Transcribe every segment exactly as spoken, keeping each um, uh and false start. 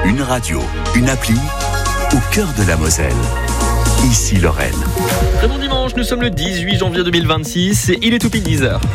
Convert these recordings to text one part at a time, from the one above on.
Une radio, une appli, au cœur de la Moselle. Ici Lorraine. Très bon dimanche, nous sommes le dix-huit janvier deux mille vingt-six et il est tout pile dix heures.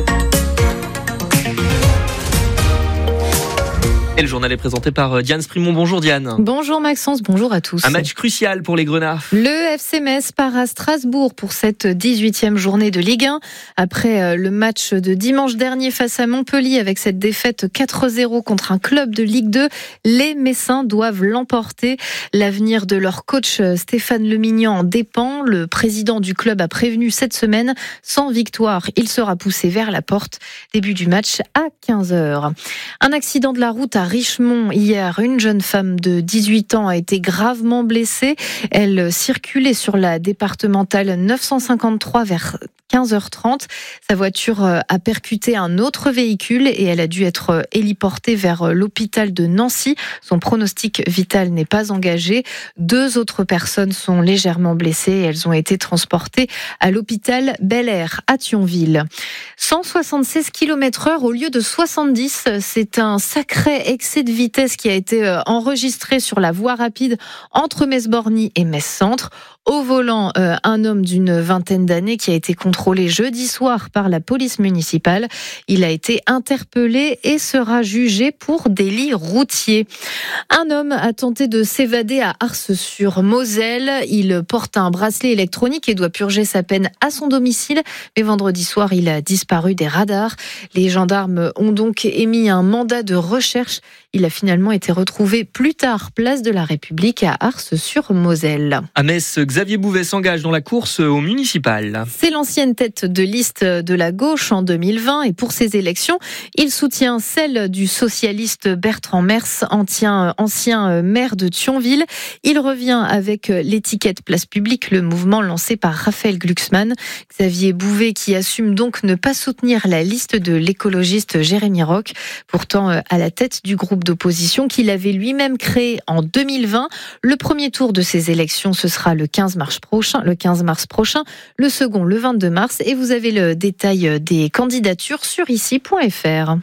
Et le journal est présenté par Diane Sprimont. Bonjour Diane. Bonjour Maxence, bonjour à tous. Un match crucial pour les Grenats. Le F C Metz part à Strasbourg pour cette dix-huitième journée de Ligue un. Après le match de dimanche dernier face à Montpellier avec cette défaite quatre zéro contre un club de Ligue deux, les Messins doivent l'emporter. L'avenir de leur coach Stéphane Lemignan en dépend. Le président du club a prévenu cette semaine, sans victoire, il sera poussé vers la porte. Début du match à quinze heures. Un accident de la route à Richemont hier, une jeune femme de dix-huit ans a été gravement blessée. Elle circulait sur la départementale neuf cent cinquante-trois vers quinze heures trente. Sa voiture a percuté un autre véhicule et elle a dû être héliportée vers l'hôpital de Nancy. Son pronostic vital n'est pas engagé. Deux autres personnes sont légèrement blessées et elles ont été transportées à l'hôpital Bel Air à Thionville. cent soixante-seize kilomètres heure au lieu de soixante-dix, c'est un sacré excès de vitesse qui a été enregistré sur la voie rapide entre Metz-Borny et Metz-Centre. Au volant, euh, un homme d'une vingtaine d'années qui a été contrôlé jeudi soir par la police municipale. Il a été interpellé et sera jugé pour délit routier. Un homme a tenté de s'évader à Ars-sur-Moselle. Il porte un bracelet électronique et doit purger sa peine à son domicile. Mais vendredi soir, il a disparu des radars. Les gendarmes ont donc émis un mandat de recherche. Il a finalement été retrouvé plus tard, place de la République à Ars-sur-Moselle. À Metz, Xavier Bouvet s'engage dans la course au municipal. C'est l'ancienne tête de liste de la gauche en deux mille vingt et pour ces élections, il soutient celle du socialiste Bertrand Merce, ancien, ancien maire de Thionville. Il revient avec l'étiquette Place Publique, le mouvement lancé par Raphaël Glucksmann. Xavier Bouvet qui assume donc ne pas soutenir la liste de l'écologiste Jérémy Roch, pourtant à la tête du groupe d'opposition qu'il avait lui-même créé en deux mille vingt. Le premier tour de ces élections, ce sera le quinze mars prochain, le quinze mars prochain, le second le vingt-deux mars et vous avez le détail des candidatures sur ici point f r.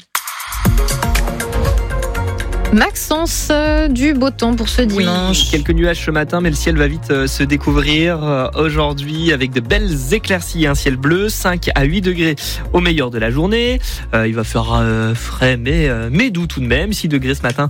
Maxence, euh, du beau temps pour ce dimanche. Oui, quelques nuages ce matin, mais le ciel va vite euh, se découvrir euh, aujourd'hui avec de belles éclaircies et un ciel bleu, cinq à huit degrés au meilleur de la journée. Euh, il va faire euh, frais, mais, euh, mais doux tout de même. six degrés ce matin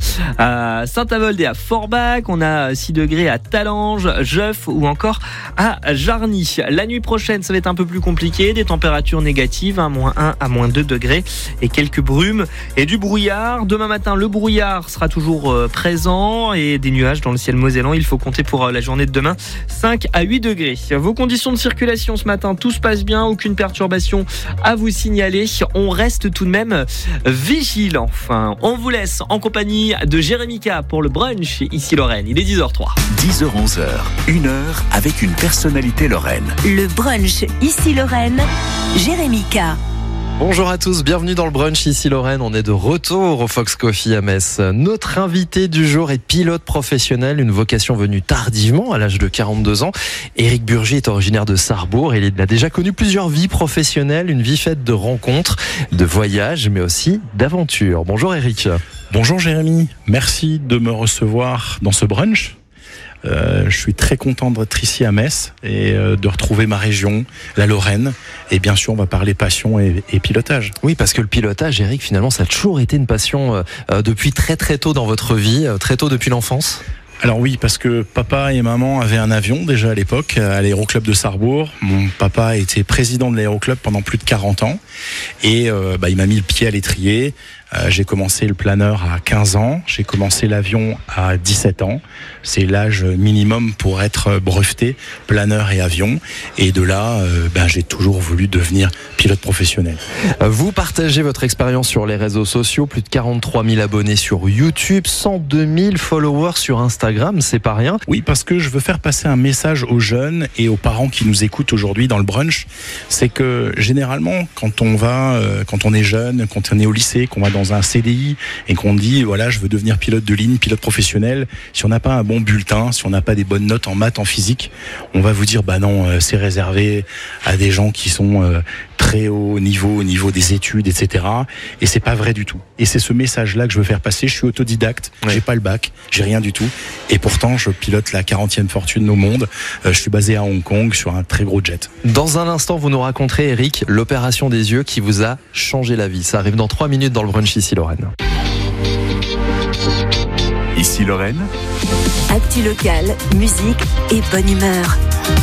à Saint-Avold et à Forbach. On a six degrés à Talange, Jeuf ou encore à Jarny. La nuit prochaine, ça va être un peu plus compliqué. Des températures négatives, hein, moins un à moins deux degrés et quelques brumes et du brouillard. Demain matin, le brouillard sera toujours présent et des nuages dans le ciel mosellan. Il faut compter pour la journée de demain cinq à huit degrés. Vos conditions de circulation ce matin, tout se passe bien, aucune perturbation à vous signaler. On reste tout de même vigilant. Enfin, on vous laisse en compagnie de Jérémy K pour le brunch ici Lorraine. Il est dix heures zéro trois. dix heures onze, une heure avec une personnalité lorraine. Le brunch ici Lorraine, Jérémy K. Bonjour à tous, bienvenue dans le brunch ici Lorraine. On est de retour au Fox Coffee à Metz. Notre invité du jour est pilote professionnel, une vocation venue tardivement à l'âge de quarante-deux ans. Éric Burgy est originaire de Sarrebourg et il a déjà connu plusieurs vies professionnelles, une vie faite de rencontres, de voyages, mais aussi d'aventures. Bonjour Éric. Bonjour Jérémy, merci de me recevoir dans ce brunch. Euh, je suis très content d'être ici à Metz et euh, de retrouver ma région, la Lorraine. Et bien sûr, on va parler passion et, et pilotage. Oui, parce que le pilotage, Éric, finalement, ça a toujours été une passion euh, depuis très très tôt dans votre vie, euh, très tôt depuis l'enfance. Alors oui, parce que papa et maman avaient un avion déjà à l'époque, à l'aéroclub de Sarrebourg. Mon papa était président de l'aéroclub pendant plus de quarante ans. Et euh, bah, il m'a mis le pied à l'étrier. Euh, j'ai commencé le planeur à quinze ans, j'ai commencé l'avion à dix-sept ans. C'est l'âge minimum pour être breveté, planeur et avion. Et de là, euh, ben, j'ai toujours voulu devenir pilote professionnel. Vous partagez votre expérience sur les réseaux sociaux, plus de quarante-trois mille abonnés sur YouTube, cent deux mille followers sur Instagram, c'est pas rien. Oui, parce que je veux faire passer un message aux jeunes et aux parents qui nous écoutent aujourd'hui dans le brunch. C'est que généralement, quand on va, euh, quand on est jeune, quand on est au lycée, qu'on va dans un C D I et qu'on dit voilà je veux devenir pilote de ligne, pilote professionnel, si on n'a pas un bon bulletin, si on n'a pas des bonnes notes en maths, en physique, on va vous dire bah non euh, c'est réservé à des gens qui sont euh, très haut niveau au niveau des études, et cetera. Et c'est pas vrai du tout. Et c'est ce message-là que je veux faire passer. Je suis autodidacte, ouais. J'ai pas le bac, j'ai rien du tout. Et pourtant, je pilote la quarantième fortune au monde. Euh, je suis basé à Hong Kong sur un très gros jet. Dans un instant, vous nous raconterez, Eric, l'opération des yeux qui vous a changé la vie. Ça arrive dans trois minutes dans le brunch ici Lorraine. Ici Lorraine. Actu locale, musique et bonne humeur.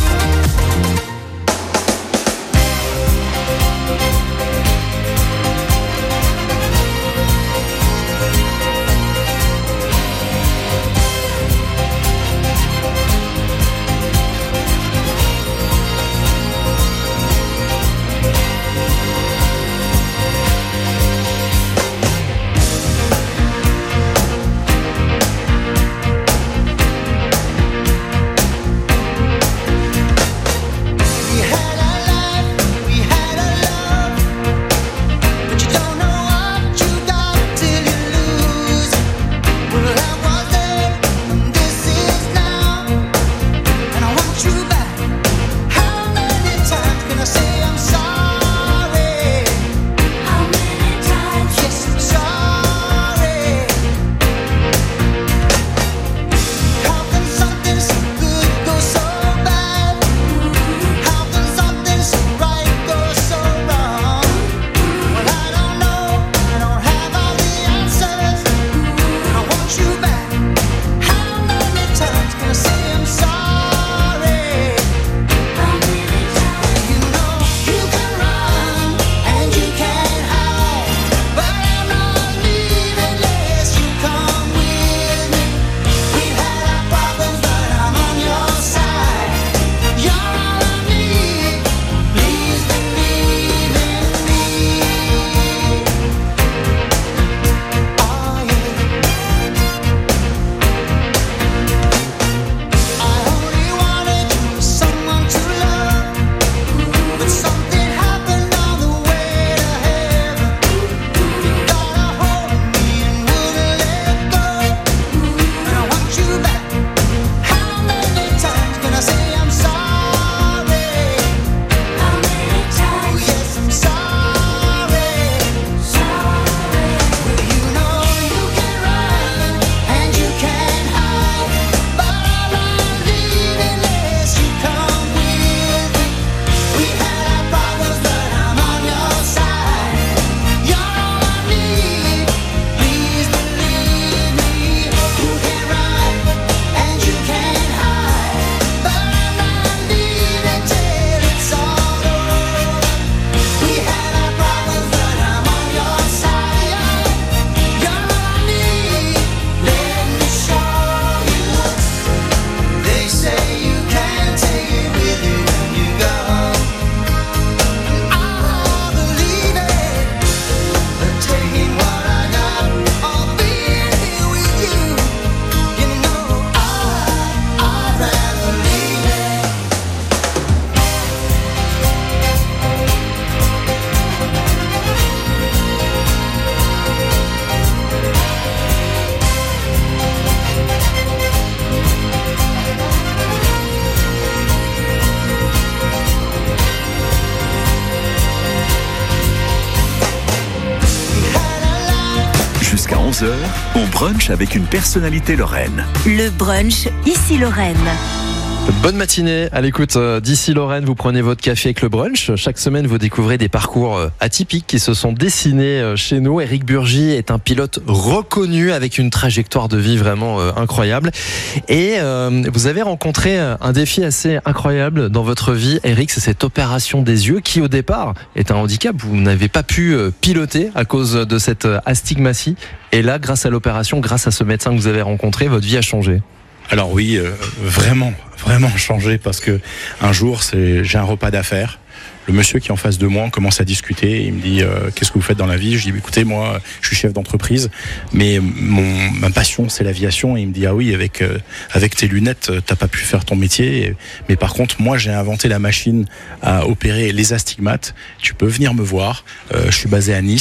onze heures, on brunch avec une personnalité lorraine. Le brunch, ici Lorraine. Bonne matinée à l'écoute d'ici Lorraine, vous prenez votre café avec le brunch. Chaque semaine, vous découvrez des parcours atypiques qui se sont dessinés chez nous. Éric Burgy est un pilote reconnu avec une trajectoire de vie vraiment incroyable. Et euh, vous avez rencontré un défi assez incroyable dans votre vie, Éric, c'est cette opération des yeux qui au départ est un handicap. Vous n'avez pas pu piloter à cause de cette astigmatie. Et là, grâce à l'opération, grâce à ce médecin que vous avez rencontré, votre vie a changé. Alors oui, euh, vraiment, vraiment changé parce que un jour, c'est, j'ai un repas d'affaires. Le monsieur qui est en face de moi, on commence à discuter. Il me dit euh, qu'est-ce que vous faites dans la vie ? Je dis écoutez, moi, je suis chef d'entreprise, mais mon ma passion c'est l'aviation. Et il me dit ah oui, avec euh, avec tes lunettes, t'as pas pu faire ton métier. Mais par contre, moi, j'ai inventé la machine à opérer les astigmates. Tu peux venir me voir. Euh, je suis basé à Nice.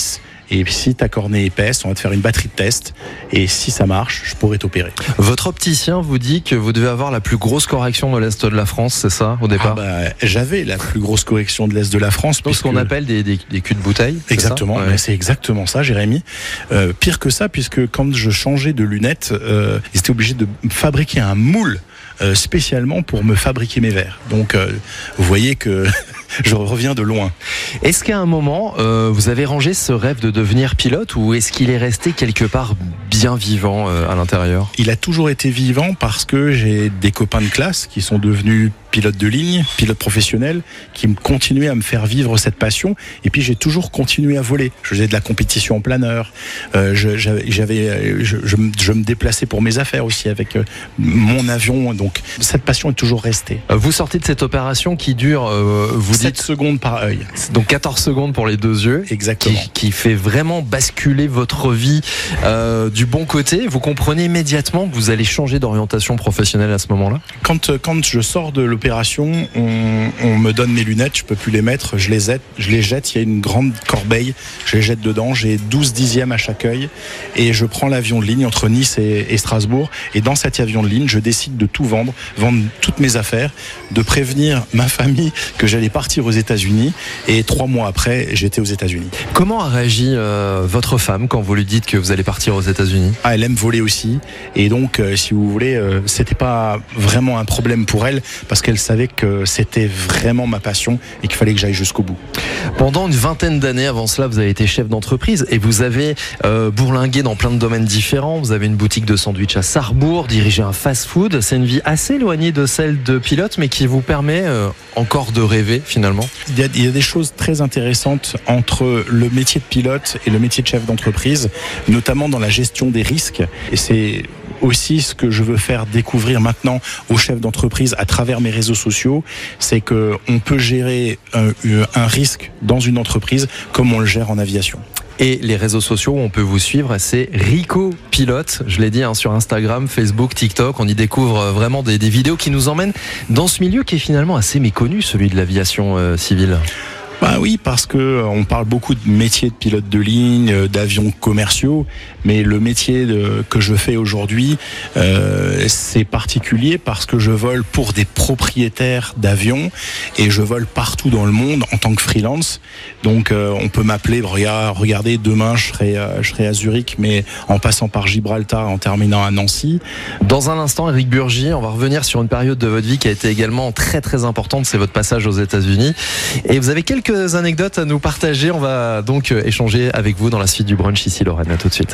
Et si ta cornée est épaisse, on va te faire une batterie de tests. Et si ça marche, je pourrais t'opérer. Votre opticien vous dit que vous devez avoir la plus grosse correction de l'Est de la France, c'est ça, au départ? Ah bah, j'avais la plus grosse correction de l'Est de la France. Donc, ce qu'on appelle des, des, des culs de bouteille. Exactement, c'est, ouais. c'est exactement ça, Jérémy. Euh, pire que ça, puisque quand je changeais de lunettes, euh, ils étaient obligés de fabriquer un moule euh, spécialement pour me fabriquer mes verres. Donc, euh, vous voyez que je reviens de loin. Est-ce qu'à un moment, euh, vous avez rangé ce rêve de devenir pilote, ou est-ce qu'il est resté quelque part bien vivant euh, à l'intérieur? Il a toujours été vivant parce que j'ai des copains de classe qui sont devenus pilotes de ligne, pilotes professionnels, qui me continuaient à me faire vivre cette passion. Et puis j'ai toujours continué à voler. Je faisais de la compétition en planeur. Euh, je, j'avais, j'avais, je, je, je me déplaçais pour mes affaires aussi avec euh, mon avion. Donc cette passion est toujours restée. Vous sortez de cette opération qui dure, euh, vous sept dites, secondes par œil. Donc quatorze secondes pour les deux yeux. Exactement. Qui, qui fait vraiment basculer votre vie euh, du bon côté. Vous comprenez immédiatement que vous allez changer d'orientation professionnelle à ce moment-là? Quand, quand je sors de l'opération, on, on me donne mes lunettes, je peux plus les mettre, je les jette, je les jette, il y a une grande corbeille, je les jette dedans, j'ai douze dixièmes à chaque œil et je prends l'avion de ligne entre Nice et, et Strasbourg, et dans cet avion de ligne, je décide de tout vendre, vendre toutes mes affaires, de prévenir ma famille que j'allais partir aux États-Unis, et trois mois après, j'étais aux États-Unis. Comment a réagi euh, votre femme quand vous lui dites que vous allez partir aux États-Unis? Ah, elle aime voler aussi, et donc euh, si vous voulez, euh, c'était pas vraiment un problème pour elle, parce qu'elle savait que c'était vraiment ma passion et qu'il fallait que j'aille jusqu'au bout. Pendant une vingtaine d'années avant cela, vous avez été chef d'entreprise et vous avez euh, bourlingué dans plein de domaines différents. Vous avez une boutique de sandwich à Sarrebourg, dirigé un fast-food. C'est une vie assez éloignée de celle de pilote, mais qui vous permet euh, encore de rêver finalement. Il y, a, il y a des choses très intéressantes entre le métier de pilote et le métier de chef d'entreprise, notamment dans la gestion des risques. Et c'est aussi ce que je veux faire découvrir maintenant aux chefs d'entreprise à travers mes réseaux sociaux, c'est que on peut gérer un, un risque dans une entreprise comme on le gère en aviation. Et les réseaux sociaux où on peut vous suivre, c'est Rico Pilote. Je l'ai dit hein, sur Instagram, Facebook, TikTok. On y découvre vraiment des, des vidéos qui nous emmènent dans ce milieu qui est finalement assez méconnu, celui de l'aviation euh, civile. Bah oui, parce que on parle beaucoup de métier de pilote de ligne, d'avions commerciaux, mais le métier de, que je fais aujourd'hui, euh, c'est particulier parce que je vole pour des propriétaires d'avions et je vole partout dans le monde en tant que freelance. Donc euh, on peut m'appeler, regardez, demain je serai, euh, je serai à Zurich, mais en passant par Gibraltar, en terminant à Nancy. Dans un instant, Éric Burgy, on va revenir sur une période de votre vie qui a été également très très importante, c'est votre passage aux États-Unis. Et vous avez quelques anecdotes à nous partager. On va donc échanger avec vous dans la suite du brunch ici Lorraine. À tout de suite.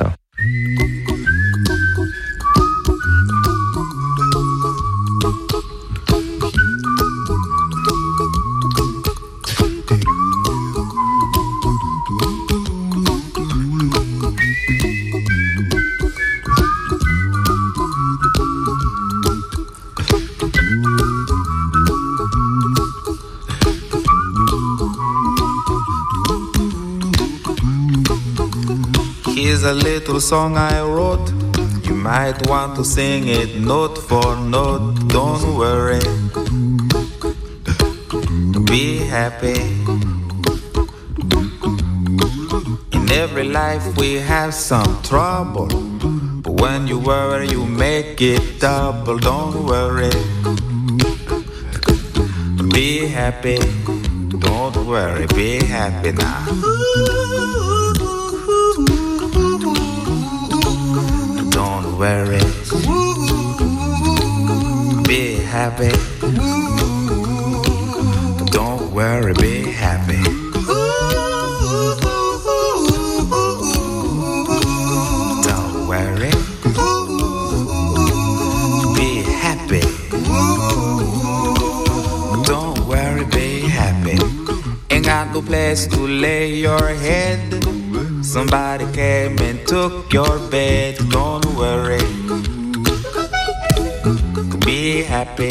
Here's a little song I wrote. You might want to sing it note for note. Don't worry, be happy. In every life we have some trouble, but when you worry you make it double. Don't worry, be happy. Don't worry, be happy now. Don't worry, be happy. Don't worry, be happy. Don't worry, be happy. Don't worry, be happy. Ain't got no place to lay your head. Somebody came and took your bed. Don't worry, be happy.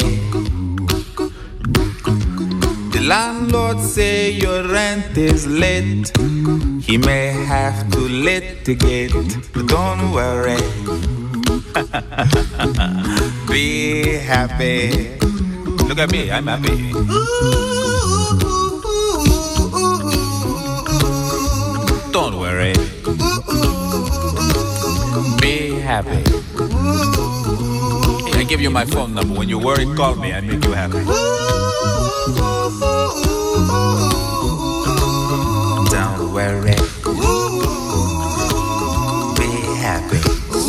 The landlord say your rent is late. He may have to litigate, but don't worry, be happy. Look at me, I'm happy. Don't worry, happy. I give you my phone number. When you're worried, call me. I make you happy. Don't worry. Be happy.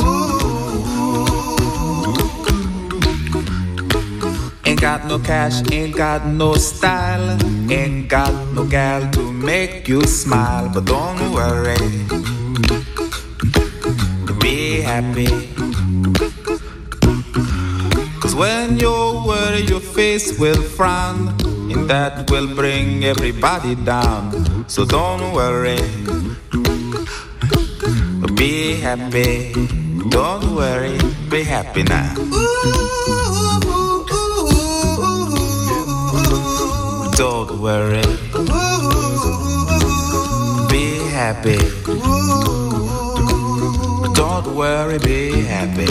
Ain't got no cash, ain't got no style, ain't got no gal to make you smile. But don't worry. Be happy. When you worry, your face will frown, and that will bring everybody down. So don't worry, be happy. Don't worry, be happy now. Don't worry, be happy. Don't worry, be happy.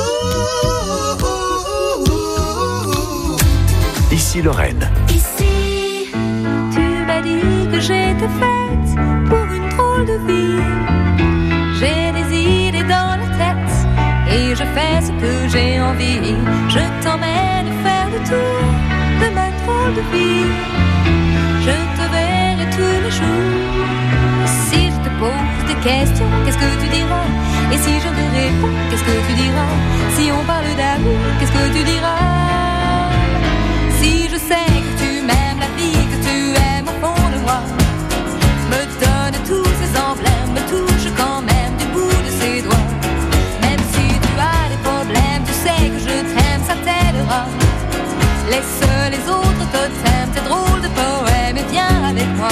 Ici Lorraine. Ici, tu m'as dit que j'étais faite pour une drôle de vie. J'ai des idées dans la tête et je fais ce que j'ai envie. Je t'emmène faire le tour de ma drôle de vie. Je te verrai tous les jours. Si je te pose des questions, qu'est-ce que tu diras? Et si je te réponds, qu'est-ce que tu diras? Si on parle d'amour, qu'est-ce que tu diras? Si je sais que tu m'aimes, la vie que tu aimes au fond de moi, me donne tous ces emblèmes, me touche quand même du bout de ses doigts. Même si tu as des problèmes, tu sais que je t'aime, ça t'aidera. Laisse les autres totems, tes drôles de poèmes et viens avec moi.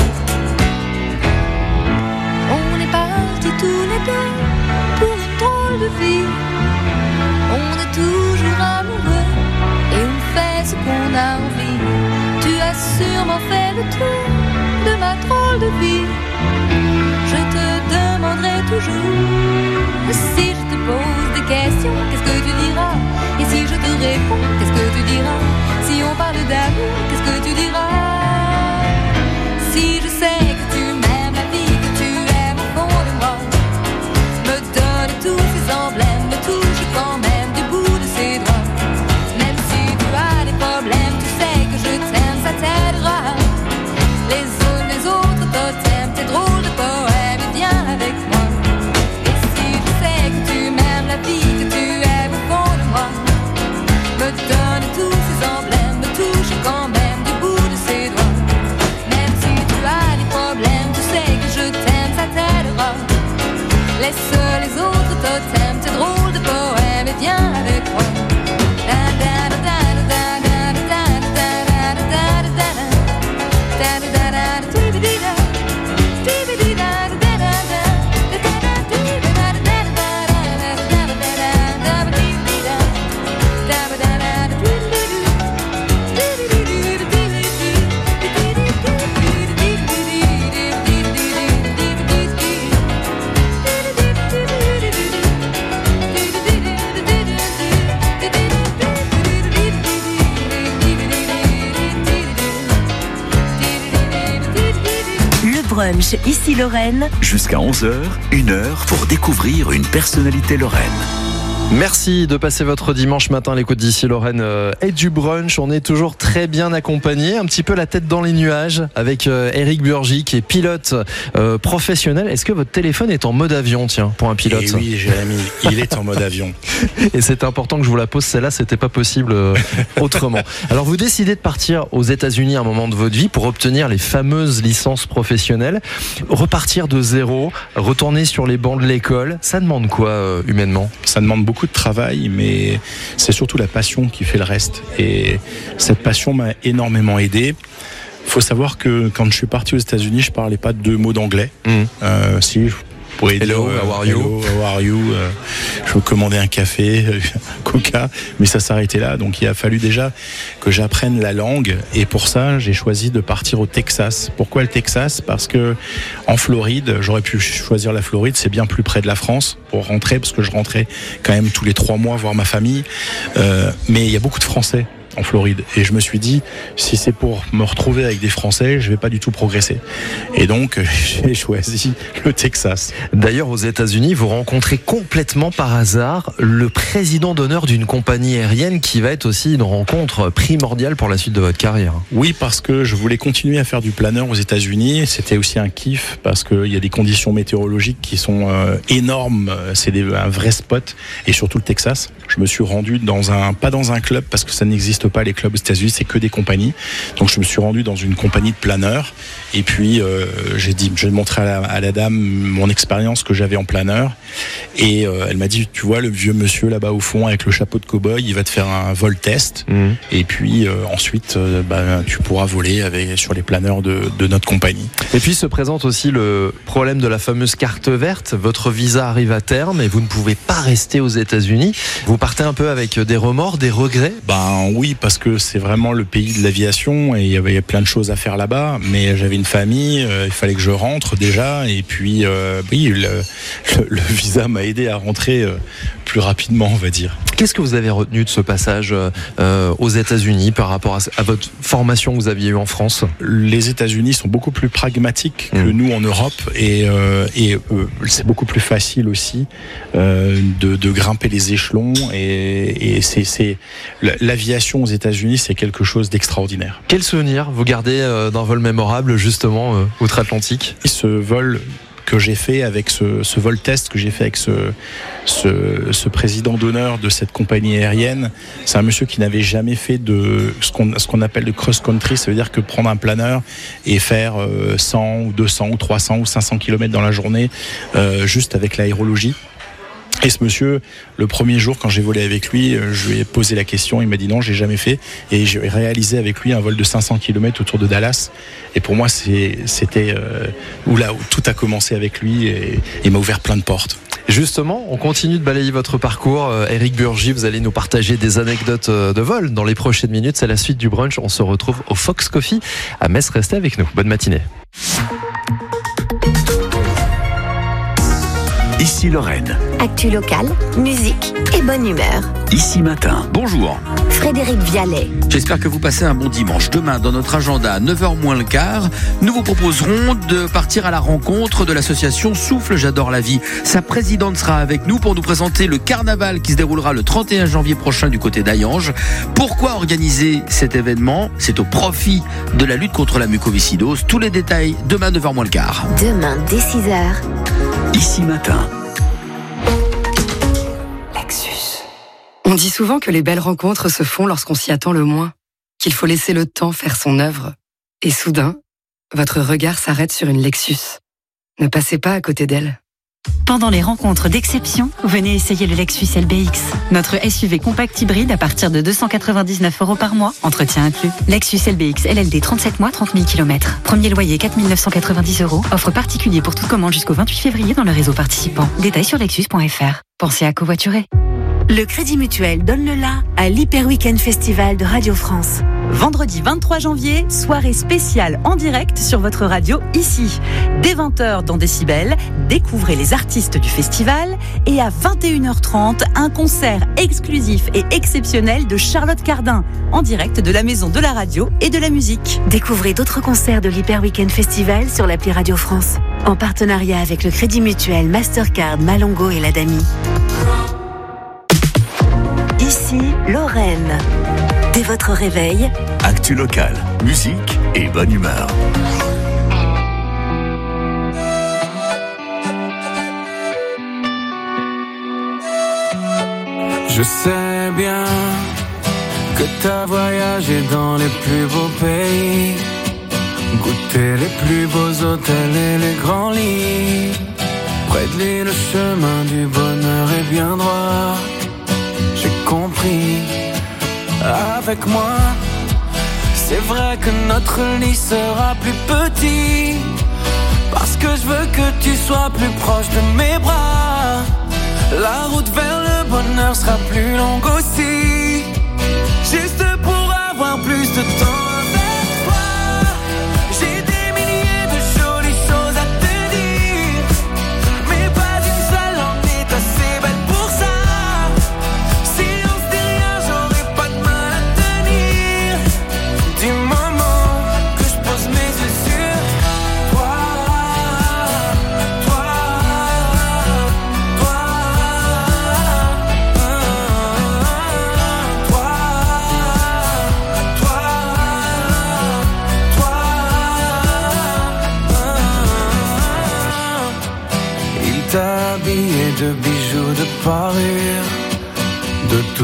On est partis tous les deux pour une drôle de vie. On est toujours amoureux et on fait ce qu'on a envie. Tu as sûrement fait le tour de ma drôle de vie. Je te demanderai toujours. Si je te pose des questions, qu'est-ce que tu diras? Et si je te réponds, qu'est-ce que tu diras? Si on parle d'amour, qu'est-ce que tu diras? Si je sais que tu m'aimes, la vie que tu aimes au fond de moi, me donne tous ces emblèmes, me touche quand même du bout de ses doigts. Même si tu as des problèmes, tu sais que je t'aime, ça t'aidera. Les autres, les autres totems, tes drôles de poèmes, et viens avec moi. Et si je sais que tu m'aimes, la vie que tu aimes au fond de moi, me donne tous ces emblèmes, me touche quand même du bout de ses doigts. Même si tu as des problèmes, tu sais que je t'aime, ça t'aidera. Laisse les autres totems, tes drôles de poèmes, et viens avec moi. Brunch Ici Lorraine. Jusqu'à onze heures, une heure pour découvrir une personnalité lorraine. Merci de passer votre dimanche matin à l'écoute d'Ici Lorraine euh, et du brunch. On est toujours très bien accompagné, un petit peu la tête dans les nuages avec euh, Eric Burgy qui est pilote euh, professionnel. Est-ce que votre téléphone est en mode avion, tiens, pour un pilote? Et oui, Jérémy, il est en mode avion. Et c'est important que je vous la pose, celle-là, c'était pas possible euh, autrement. Alors vous décidez de partir aux États-Unis à un moment de votre vie pour obtenir les fameuses licences professionnelles, repartir de zéro, retourner sur les bancs de l'école. Ça demande quoi euh, humainement? Ça demande beaucoup de travail, mais c'est surtout la passion qui fait le reste. Et cette passion m'a énormément aidé. Il faut savoir que quand je suis parti aux États-Unis, je parlais pas deux mots d'anglais. Mmh. Euh, si, je pourrais hello, dire, how are hello, you? how are you? Euh, je veux commander un café, un coca, mais ça s'arrêtait là. Donc il a fallu déjà que j'apprenne la langue. Et pour ça, j'ai choisi de partir au Texas. Pourquoi le Texas? Parce que en Floride, j'aurais pu choisir la Floride, c'est bien plus près de la France pour rentrer, parce que je rentrais quand même tous les trois mois voir ma famille. Euh, mais il y a beaucoup de Français en Floride. Et je me suis dit, si c'est pour me retrouver avec des Français, je vais pas du tout progresser. Et donc, j'ai choisi le Texas. D'ailleurs, aux États-Unis, vous rencontrez complètement par hasard le président d'honneur d'une compagnie aérienne qui va être aussi une rencontre primordiale pour la suite de votre carrière. Oui, parce que je voulais continuer à faire du planeur aux États-Unis. C'était aussi un kiff parce qu'il y a des conditions météorologiques qui sont euh, énormes. C'est des, un vrai spot. Et surtout le Texas. Je me suis rendu dans un, pas dans un club parce que ça n'existe pas les clubs aux États-Unis, c'est que des compagnies. Donc je me suis rendu dans une compagnie de planeurs. Et puis euh, j'ai dit, j'ai montré à la, à la dame mon expérience que j'avais en planeur. Et euh, elle m'a dit, tu vois le vieux monsieur là-bas au fond avec le chapeau de cow-boy, il va te faire un vol test. Mmh. Et puis euh, ensuite, euh, bah, tu pourras voler avec, sur les planeurs de, de notre compagnie. Et puis se présente aussi le problème de la fameuse carte verte. Votre visa arrive à terme et vous ne pouvez pas rester aux États-Unis. Vous partez un peu avec des remords, des regrets? Ben oui, parce que c'est vraiment le pays de l'aviation et il y avait plein de choses à faire là-bas. Mais j'avais une famille, euh, il fallait que je rentre déjà. Et puis euh, oui, le, le, le visa m'a aidé à rentrer euh, plus rapidement, on va dire. Qu'est-ce que vous avez retenu de ce passage euh, aux États-Unis par rapport à, à votre formation que vous aviez eue en France? Les États-Unis sont beaucoup plus pragmatiques que mmh. nous en Europe et, euh, et euh, c'est beaucoup plus facile aussi euh, de, de grimper les échelons et, et c'est, c'est l'aviation aux États-Unis, c'est quelque chose d'extraordinaire. Quel souvenir vous gardez euh, d'un vol mémorable justement euh, outre-Atlantique? Ce vol que j'ai fait avec ce, ce vol test que j'ai fait avec ce, ce, ce président d'honneur de cette compagnie aérienne, c'est un monsieur qui n'avait jamais fait de ce qu'on, ce qu'on appelle de cross-country. Ça veut dire que prendre un planeur et faire cent ou deux cents ou trois cents ou cinq cents kilomètres dans la journée euh, juste avec l'aérologie. Et ce monsieur, le premier jour quand j'ai volé avec lui, je lui ai posé la question, il m'a dit non, j'ai jamais fait, et j'ai réalisé avec lui un vol de cinq cents kilomètres autour de Dallas. Et pour moi, c'est, c'était euh, où là où tout a commencé avec lui et il m'a ouvert plein de portes. Justement, on continue de balayer votre parcours. Euh, Éric Burgy, vous allez nous partager des anecdotes de vol dans les prochaines minutes. C'est la suite du brunch. On se retrouve au Fox Coffee à Metz. Restez avec nous. Bonne matinée. Ici Lorraine. Actu locale, musique et bonne humeur. Ici Matin. Bonjour. Frédéric Vialet. J'espère que vous passez un bon dimanche. Demain, dans notre agenda, à neuf heures moins le quart, nous vous proposerons de partir à la rencontre de l'association Souffle J'adore la vie. Sa présidente sera avec nous pour nous présenter le carnaval qui se déroulera le trente et un janvier prochain du côté d'Hayange. Pourquoi organiser cet événement? C'est au profit de la lutte contre la mucoviscidose. Tous les détails, demain, neuf heures moins le quart. Demain, dès six heures. Ici Matin. Lexus. On dit souvent que les belles rencontres se font lorsqu'on s'y attend le moins, qu'il faut laisser le temps faire son œuvre. Et soudain, votre regard s'arrête sur une Lexus. Ne passez pas à côté d'elle. Pendant les rencontres d'exception, venez essayer le Lexus L B X. Notre S U V compact hybride à partir de deux cent quatre-vingt-dix-neuf euros par mois, entretien inclus. Lexus L B X L L D trente-sept mois, trente mille kilomètres. Premier loyer quatre mille neuf cent quatre-vingt-dix euros. Offre particulier pour toute commande jusqu'au vingt-huit février dans le réseau participant. Détails sur lexus point f r. Pensez à covoiturer. Le Crédit Mutuel donne le la à l'Hyper Weekend Festival de Radio France. Vendredi vingt-trois janvier, soirée spéciale en direct sur votre radio ici. Dès vingt heures dans Décibel, découvrez les artistes du festival et à vingt et une heures trente, un concert exclusif et exceptionnel de Charlotte Cardin en direct de la Maison de la Radio et de la Musique. Découvrez d'autres concerts de l'Hyper Weekend Festival sur l'appli Radio France en partenariat avec le Crédit Mutuel, Mastercard, Malongo et l'Adami. Ici, Lorraine. Dès votre réveil, actu locale, musique et bonne humeur. Je sais bien que t'as voyagé dans les plus beaux pays, goûté les plus beaux hôtels et les grands lits. Près de lui, le chemin du bonheur est bien droit. J'ai compris, avec moi, c'est vrai que notre lit sera plus petit, parce que je veux que tu sois plus proche de mes bras. La route vers le bonheur sera plus longue aussi, juste pour avoir plus de temps. Tenir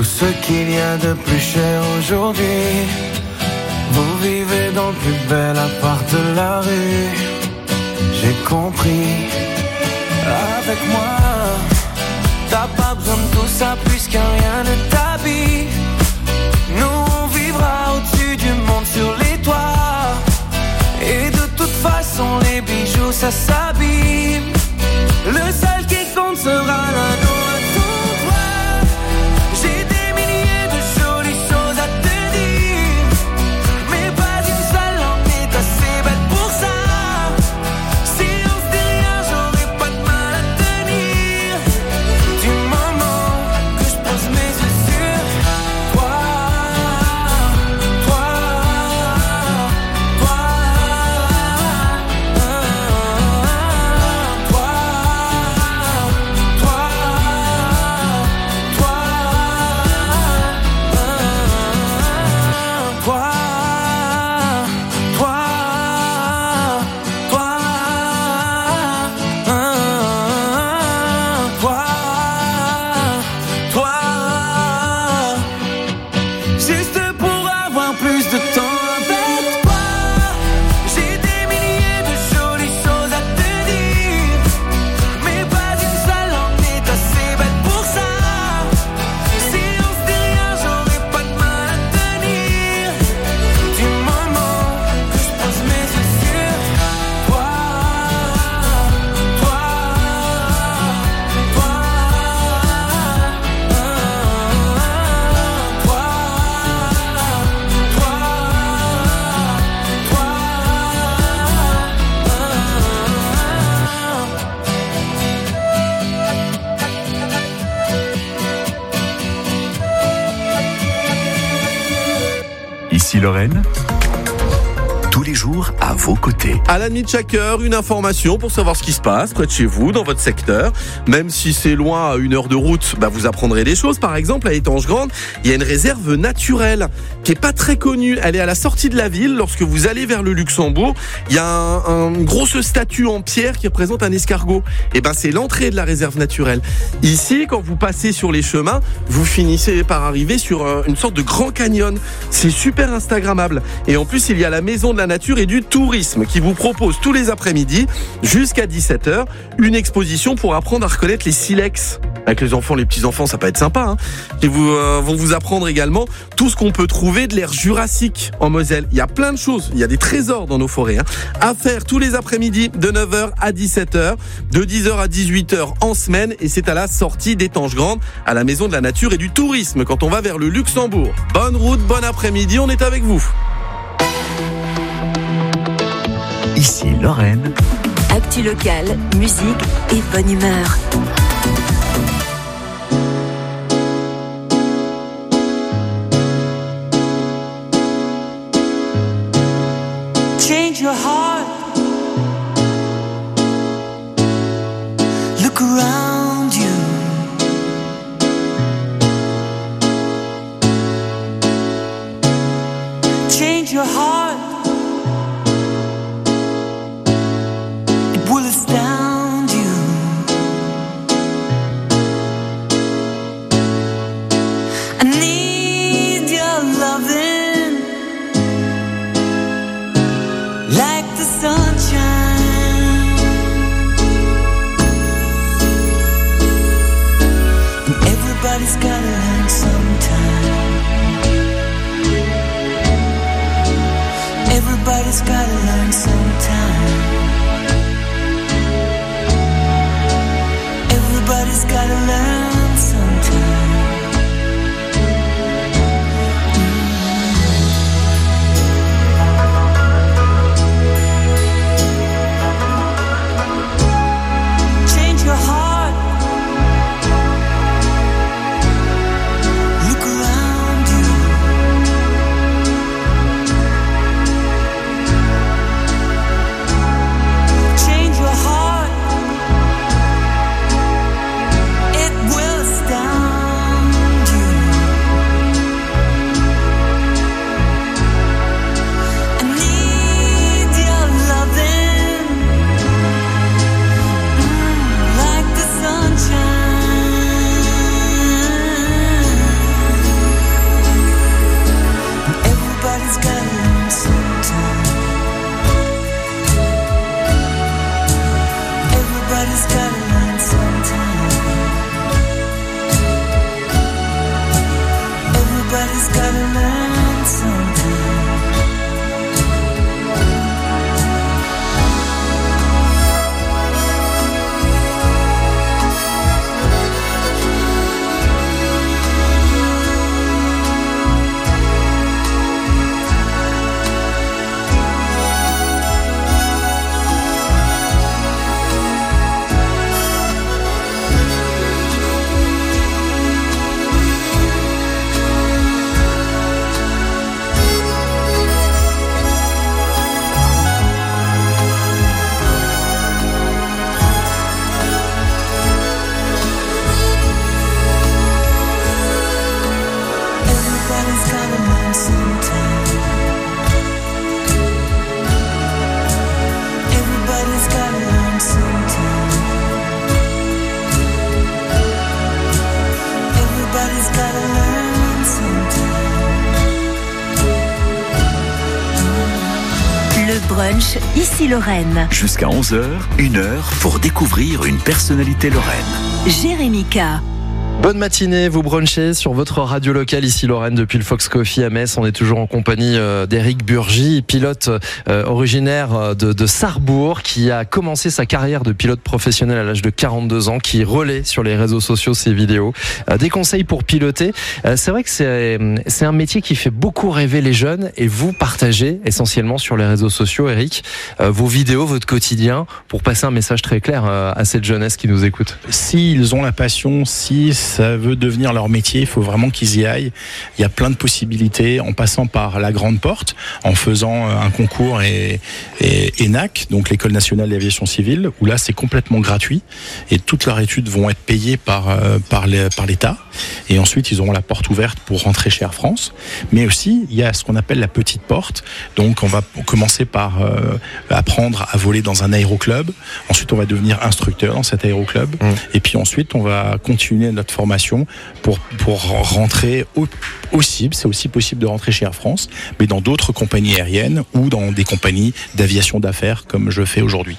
tout ce qu'il y a de plus cher aujourd'hui. Vous vivez dans le plus bel appart de la rue. J'ai compris. Avec moi, t'as pas besoin de tout ça puisque rien ne t'habille. Nous on vivra au-dessus du monde sur les toits. Et de toute façon les bijoux ça s'abîme. Le seul qui compte sera l'anneau à ton doigt. J'ai des milliers de jolies choses à te dire, mais pas une seule en est assez belle pour ça. Si on se dit rien, j'aurais pas de mal à tenir. Du moment que je pose mes yeux sur toi, toi, toi, juste pour avoir plus de temps avec toi. J'ai des milliers de jolies choses à te dire, mais pas une seule en est assez belle pour ça. Si on se dit rien, j'aurais pas de mal à tenir. Du moment que je pose mes yeux sur toi, toi, toi, Ici Lorraine, tous les jours à vos côtés. À la demi de chaque heure, une information pour savoir ce qui se passe près de chez vous, dans votre secteur. Même si c'est loin à une heure de route, bah vous apprendrez des choses. Par exemple, à Étanges-Grande, il y a une réserve naturelle qui est pas très connue. Elle est à la sortie de la ville. Lorsque vous allez vers le Luxembourg, il y a un, un une grosse statue en pierre qui représente un escargot. Et ben c'est l'entrée de la réserve naturelle. Ici, quand vous passez sur les chemins, vous finissez par arriver sur un, une sorte de grand canyon. C'est super instagrammable. Et en plus, il y a la maison de la nature et du tourisme qui vous propose tous les après-midi jusqu'à dix-sept heures une exposition pour apprendre à reconnaître les silex. Avec les enfants, les petits-enfants, ça peut être sympa. Hein. Ils vous, euh, vont vous apprendre également tout ce qu'on peut trouver de l'ère jurassique en Moselle. Il y a plein de choses, il y a des trésors dans nos forêts. Hein. À faire tous les après-midi de neuf heures à dix-sept heures, de dix heures à dix-huit heures en semaine. Et c'est à la sortie d'Étanges-Grande, à la Maison de la Nature et du Tourisme, quand on va vers le Luxembourg. Bonne route, bon après-midi, on est avec vous. Ici Lorraine. Actu locale, musique et bonne humeur. Change your heart. Look around you. Change your heart. It will astound you. I need your loving like the sunshine. And everybody's gotta learn sometime. Everybody's gotta learn sometime. Everybody's gotta learn sometime. Change your heart. Look around you. Everybody's gotta learn sometime. Everybody's gotta learn sometime. Everybody's gotta learn sometime. Le brunch, ici Lorraine. Jusqu'à onze heures, une heure pour découvrir une personnalité lorraine. Jérémy K. Bonne matinée, vous brunchez sur votre radio locale ici Lorraine depuis le Fox Coffee à Metz. On est toujours en compagnie d'Éric Burgy, pilote euh, originaire de, de Sarrebourg, qui a commencé sa carrière de pilote professionnel à l'âge de quarante-deux ans, qui relaie sur les réseaux sociaux ses vidéos. Euh, des conseils pour piloter. Euh, c'est vrai que c'est, c'est un métier qui fait beaucoup rêver les jeunes et vous partagez essentiellement sur les réseaux sociaux, Éric, euh, vos vidéos, votre quotidien pour passer un message très clair euh, à cette jeunesse qui nous écoute. S'ils ont la passion, si ça veut devenir leur métier, il faut vraiment qu'ils y aillent. Il y a plein de possibilités en passant par la grande porte, en faisant un concours et, et E N A C, donc l'École nationale d'aviation civile, où là c'est complètement gratuit et toutes leurs études vont être payées par, par, les, par l'État. Et ensuite ils auront la porte ouverte pour rentrer chez Air France. Mais aussi il y a ce qu'on appelle la petite porte. Donc on va commencer par euh, apprendre à voler dans un aéroclub. Ensuite on va devenir instructeur dans cet aéroclub. Mmh. Et puis ensuite on va continuer notre formation pour, pour rentrer au, aussi, c'est aussi possible de rentrer chez Air France, mais dans d'autres compagnies aériennes ou dans des compagnies d'aviation d'affaires comme je fais aujourd'hui.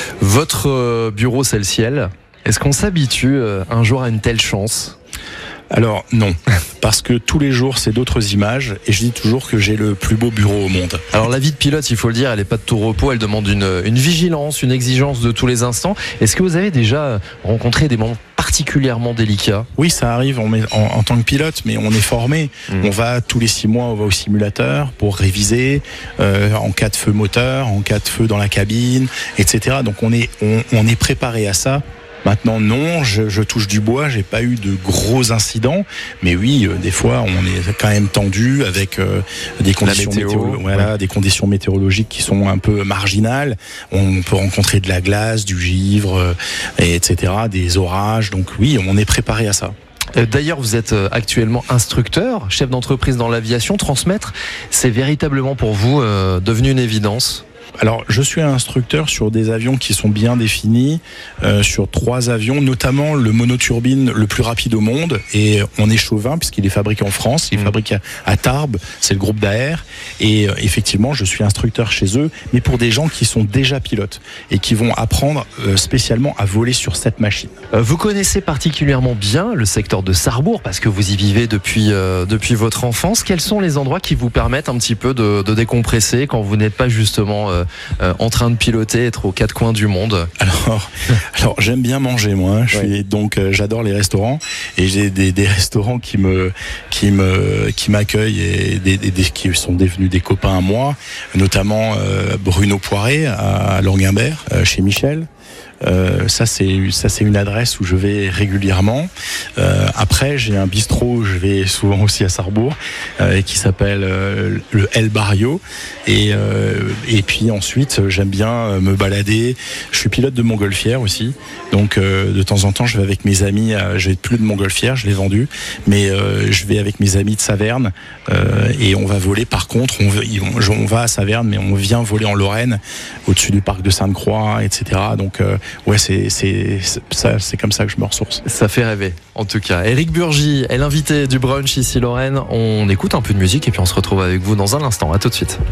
Votre bureau, c'est le ciel. Est-ce qu'on s'habitue un jour à une telle chance ? Alors non, parce que tous les jours c'est d'autres images et je dis toujours que j'ai le plus beau bureau au monde. Alors la vie de pilote, il faut le dire, elle n'est pas de tout repos, elle demande une, une vigilance, une exigence de tous les instants. Est-ce que vous avez déjà rencontré des moments particulièrement délicats ? Oui, ça arrive on met, en, en tant que pilote, mais on est formé. Mmh. On va tous les six mois, on va au simulateur pour réviser euh, en cas de feu moteur, en cas de feu dans la cabine, et cetera. Donc on est, on, on est préparé à ça. Maintenant, non, je, je touche du bois, j'ai pas eu de gros incidents, mais oui, euh, des fois, on est quand même tendu avec euh, des conditions météo, météo, voilà, ouais. des conditions météorologiques qui sont un peu marginales. On peut rencontrer de la glace, du givre, euh, et etc., des orages. Donc oui, on est préparé à ça. D'ailleurs, vous êtes actuellement instructeur, chef d'entreprise dans l'aviation. Transmettre, c'est véritablement pour vous euh, devenu une évidence ? Alors, je suis instructeur sur des avions qui sont bien définis, euh, sur trois avions, notamment le monoturbine le plus rapide au monde. Et on est chauvin puisqu'il est fabriqué en France, il est fabriqué à Tarbes, c'est le groupe Daher. Et euh, effectivement, je suis instructeur chez eux, mais pour des gens qui sont déjà pilotes et qui vont apprendre euh, spécialement à voler sur cette machine. Euh, vous connaissez particulièrement bien le secteur de Sarrebourg parce que vous y vivez depuis euh, depuis votre enfance. Quels sont les endroits qui vous permettent un petit peu de, de décompresser quand vous n'êtes pas justement euh, Euh, en train de piloter, être aux quatre coins du monde? Alors, alors j'aime bien manger moi. Je suis ouais. donc euh, j'adore les restaurants et j'ai des, des restaurants qui me qui me qui m'accueillent et des, des, des qui sont devenus des copains à moi, notamment euh, Bruno Poiré à Languimbert euh, chez Michel. Euh, ça c'est ça c'est une adresse où je vais régulièrement. Euh, après j'ai un bistrot où je vais souvent aussi à Sarrebourg euh, qui s'appelle euh, le El Barrio et euh, et puis ensuite j'aime bien me balader. Je suis pilote de montgolfière aussi, donc euh, de temps en temps je vais avec mes amis. Euh, j'ai plus de montgolfière, je l'ai vendu, mais euh, je vais avec mes amis de Saverne euh, et on va voler. Par contre on, on, on va à Saverne, mais on vient voler en Lorraine au-dessus du parc de Sainte-Croix, et cetera. Donc euh, ouais, c'est, c'est, c'est, ça, c'est comme ça que je me ressource. Ça fait rêver, en tout cas. Éric Burgy est l'invité du brunch ici Lorraine. On écoute un peu de musique et puis on se retrouve avec vous dans un instant. À tout de suite.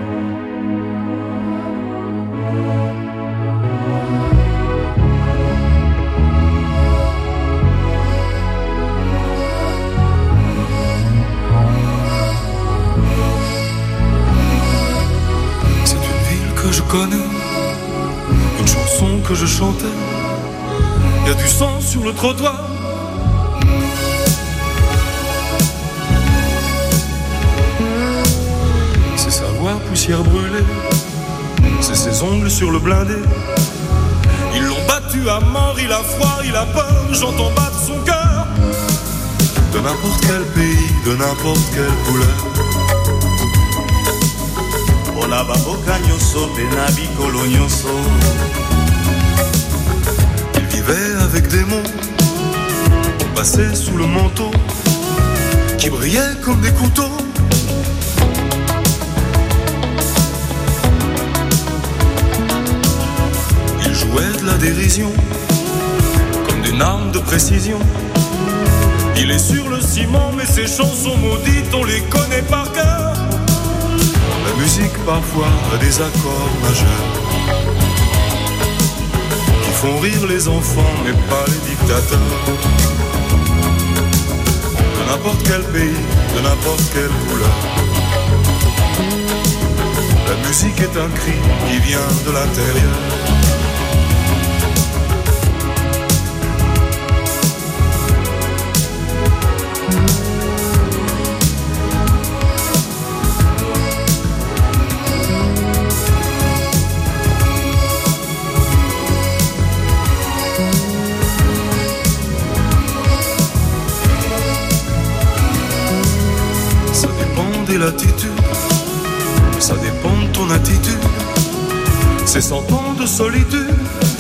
C'est une ville que je connais, une chanson que je chantais. Y a du sang sur le trottoir. C'est sa voix poussière brûlée, c'est ses ongles sur le blindé. Ils l'ont battu à mort, il a froid, il a peur, j'entends battre son cœur. De n'importe quel pays, de n'importe quelle couleur. Ona baboka nyonso, benabi kolo nyonso. Il vivait avec des mots passés sous le manteau, qui brillaient comme des couteaux. Il jouait de la dérision, comme des armes de précision. Il est sur le ciment, mais ses chansons maudites, on les connaît par cœur. La musique parfois a des accords majeurs qui font rire les enfants, mais pas les dictateurs. De n'importe quel pays, de n'importe quelle couleur. La musique est un cri qui vient de l'intérieur. L'attitude, ça dépend de ton attitude. C'est cent ans de solitude.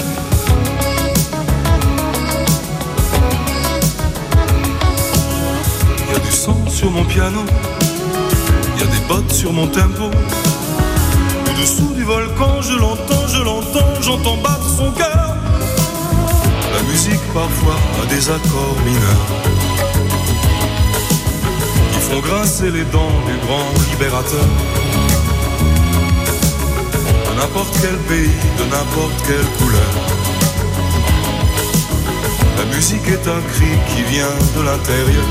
Il y a du sang sur mon piano, il y a des bottes sur mon tempo. Au-dessous du volcan, je l'entends, je l'entends, j'entends battre son cœur. La musique parfois a des accords mineurs, font grincer les dents du grand libérateur. De n'importe quel pays, de n'importe quelle couleur. La musique est un cri qui vient de l'intérieur.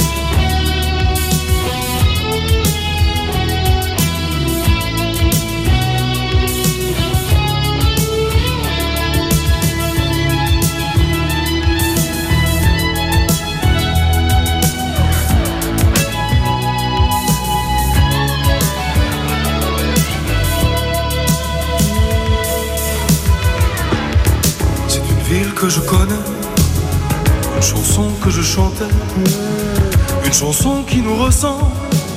Que je connais, une chanson que je chantais, une chanson qui nous ressemble.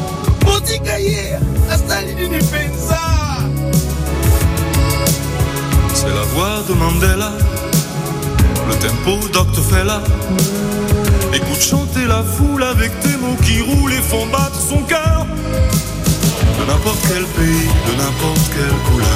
C'est la voix de Mandela, le tempo d'Octo Fela. Écoute chanter la foule avec des mots qui roulent et font battre son cœur. De n'importe quel pays, de n'importe quelle couleur.